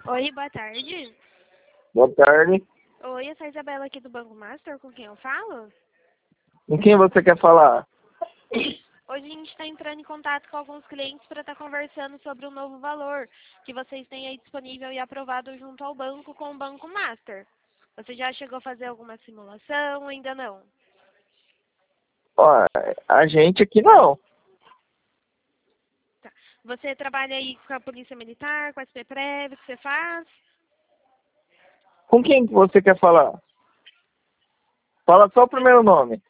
Oi, boa tarde. Boa tarde. Oi, eu sou a Isabela aqui do Banco Master, com quem eu falo? Com quem você quer falar? Hoje a gente está entrando em contato com alguns clientes para estar conversando sobre um novo valor que vocês têm aí disponível e aprovado junto ao banco com o Banco Master. Você já chegou a fazer alguma simulação? Ainda não? Ó, a gente aqui não. Tá. Você trabalha aí com a Polícia Militar, com a SPPrev, o que você faz? Com quem que você quer falar? Fala só o primeiro nome.